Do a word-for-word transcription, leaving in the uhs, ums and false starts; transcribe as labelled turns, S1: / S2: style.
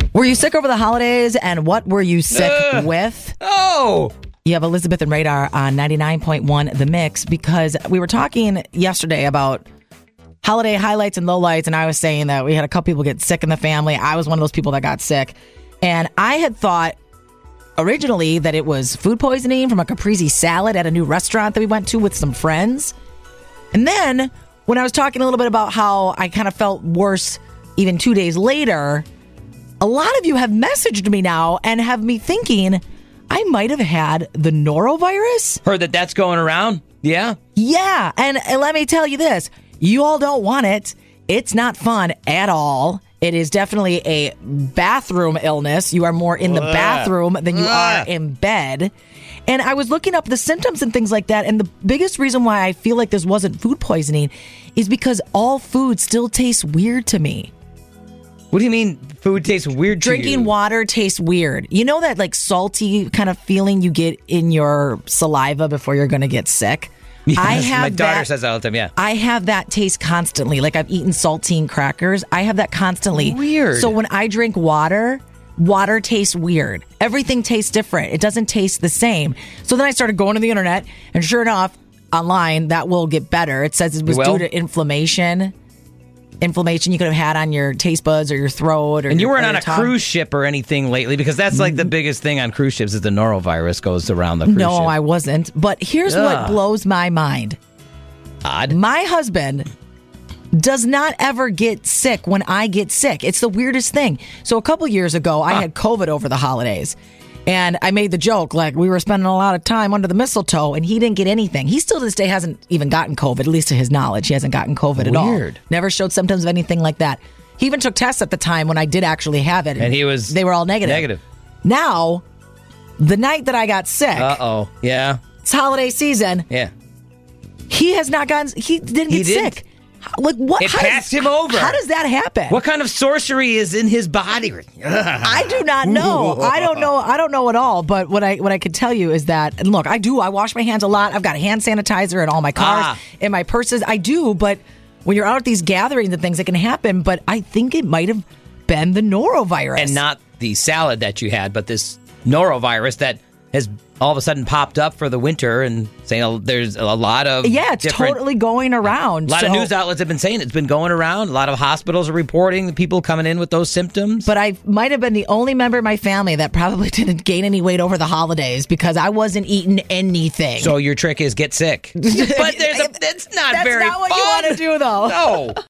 S1: Were you sick over the holidays, and what were you sick
S2: Ugh.
S1: with?
S2: Oh!
S1: You have Elizabeth and Radar on ninety-nine point one The Mix, because we were talking yesterday about holiday highlights and lowlights, and I was saying that we had a couple people get sick in the family. I was one of those people that got sick. And I had thought originally that it was food poisoning from a caprese salad at a new restaurant that we went to with some friends. And then when I was talking a little bit about how I kind of felt worse even two days later, a lot of you have messaged me now and have me thinking I might have had the norovirus.
S2: Heard that that's going around? Yeah?
S1: Yeah. And, and let me tell you this. You all don't want it. It's not fun at all. It is definitely a bathroom illness. You are more in the bathroom than you are in bed. And I was looking up the symptoms and things like that. And the biggest reason why I feel like this wasn't food poisoning is because all food still tastes weird to me.
S2: What do you mean food tastes weird to you?
S1: Drinking water tastes weird. You know that like salty kind of feeling you get in your saliva before you're going to get sick?
S2: Yes,
S1: I have
S2: my daughter
S1: that,
S2: says that all the time, yeah.
S1: I have that taste constantly. Like I've eaten saltine crackers. I have that constantly.
S2: Weird.
S1: So when I drink water, water tastes weird. Everything tastes different. It doesn't taste the same. So then I started going to the internet, and sure enough, online, that will get better. It says it was due to inflammation. Inflammation you could have had on your taste buds or your throat. Or
S2: and you
S1: your,
S2: weren't
S1: or
S2: on
S1: your
S2: a
S1: tongue.
S2: cruise ship or anything lately, because that's like the biggest thing on cruise ships is the norovirus goes around the cruise
S1: No,
S2: ship.
S1: I wasn't. But here's what
S2: Ugh.
S1: blows my mind.
S2: Odd.
S1: My husband does not ever get sick when I get sick. It's the weirdest thing. So a couple years ago, I
S2: Huh.
S1: had COVID over the holidays. And I made the joke, like, we were spending a lot of time under the mistletoe, and he didn't get anything. He still to this day hasn't even gotten COVID, at least to his knowledge. He hasn't gotten COVID at all.
S2: Weird.
S1: Never showed symptoms of anything like that. He even took tests at the time when I did actually have it.
S2: And he was
S1: They were all negative.
S2: negative.
S1: Now, the night that I got sick,
S2: Uh-oh. Yeah.
S1: it's holiday season,
S2: Yeah.
S1: he has not gotten, he didn't
S2: He
S1: get
S2: didn't?
S1: sick. How- Like what?
S2: It
S1: how
S2: passed
S1: does,
S2: him over.
S1: How does that happen?
S2: What kind of sorcery is in his body?
S1: I do not know. I don't know. I don't know at all. But what I what I could tell you is that, and look, I do. I wash my hands a lot. I've got hand sanitizer in all my cars,
S2: Ah.
S1: in my purses. I do. But when you're out at these gatherings and things, it can happen. But I think it might have been the norovirus,
S2: And not the salad that you had, but this norovirus that has all of a sudden popped up for the winter, and saying there's a lot of
S1: yeah, it's
S2: different,
S1: totally going around.
S2: A lot
S1: So-
S2: of news outlets have been saying it's been going around. A lot of hospitals are reporting the people coming in with those symptoms.
S1: But I might have been the only member of my family that probably didn't gain any weight over the holidays because I wasn't eating anything.
S2: So your trick is get sick. But there's a, it's not
S1: That's
S2: very
S1: not what
S2: fun.
S1: you want to do, though.
S2: No.